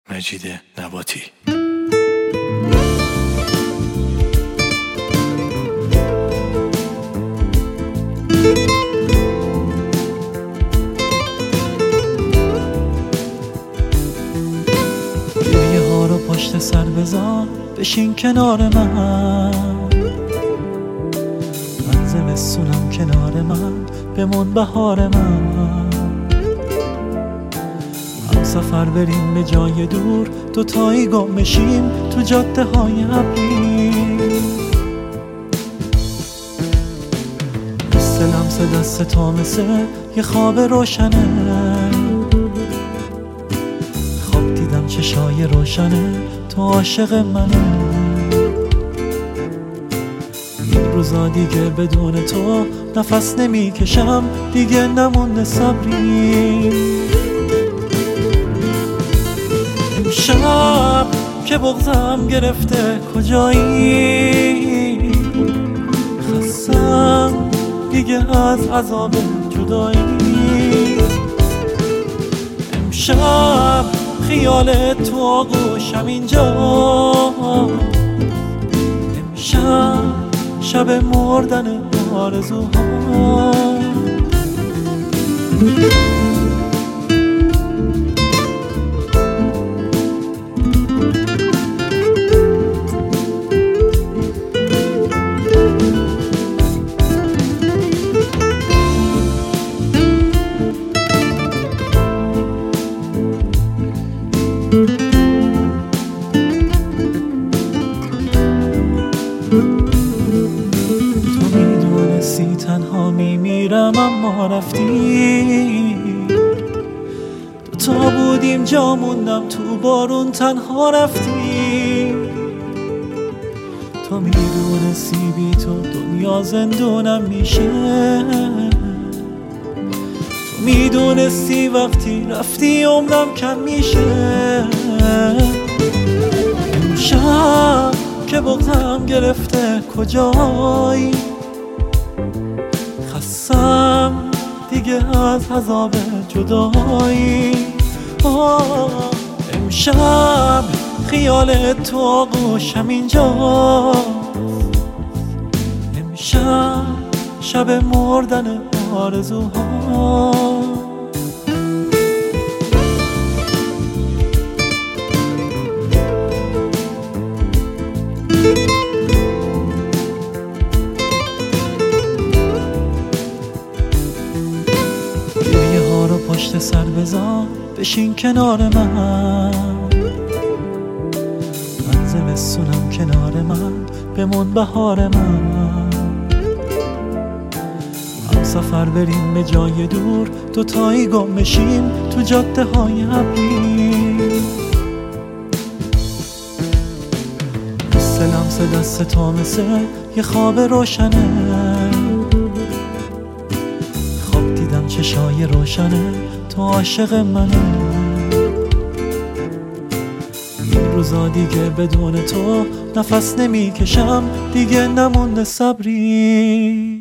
مجید نباتی. گریه ها رو پشت سر بذار، بشین کنار من زمستونم کنار من، بمون بهار من. هم سفر بریم به جای دور، دوتایی گم بشیم تو جاده های ابری. مثل لمس دست تو، مثل یه خواب روشنه، خواب دیدم چشای روشنه، تو عاشق منه. این روزا دیگه بدون تو نفس نمیکشم، دیگه نمونده صبری. امشب که بغضم گرفته کجایی، خستم دیگه از عذاب جدایی. امشب خیال تو آغوشم اینجا، امشب شب مردن آرزوها. تنها میمیرم اما رفتی، دوتا بودیم جا موندم تو بارون تنها رفتی. تو میدونستی بی تو دنیا زندونم میشه، تو میدونستی وقتی رفتی عمرم کم میشه. امشب که بغضم گرفته کجایی، خستم دیگه از عذاب جدایی. امشب خیال تو آغوشم اینجا، امشب شب مردن آرزوها. گریه ها رو پشت سر بذار، بشین کنار من زمستونم کنار من، بمون بهار من. هم سفر بریم به جای دور، دوتایی گم بشیم تو جاده های ابری. مثل لمس دست تو، مثل یه خواب روشنه، خواب دیدم چشای روشنه، تو عاشق منه. این روزا دیگه بدون تو نفس نمیکشم، دیگه نمونده صبری.